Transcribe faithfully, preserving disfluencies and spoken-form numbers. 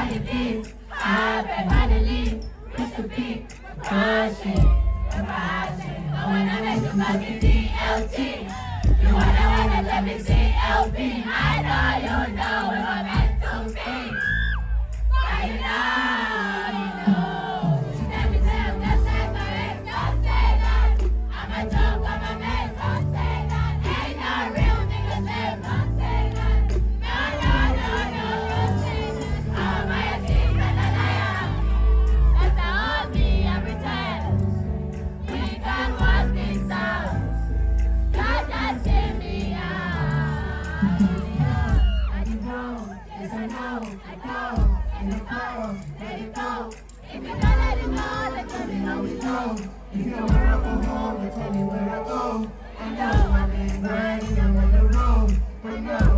hit this. I bet finally reach the peak. Crushing, crushing. Oh, when I make the fucking D L T. You wanna wanna let me see L P. I know you know if I'm meant to be. Right now, you know. Let me tell you, just say my ex, don't say that. I'm a joke, I'm a mess, don't say that. Ain't no real niggas there, don't say that. No, no, no, no, don't say that. Oh, my team, and I am. That's how me every time. We can work this out. God, just hear me out. I can go, yes I know, I go. And it goes, let it go. If you don't let it go, then tell me how we go. If you know where I go home, then tell me where I go. I know I've been grinding, I'm on the road. I know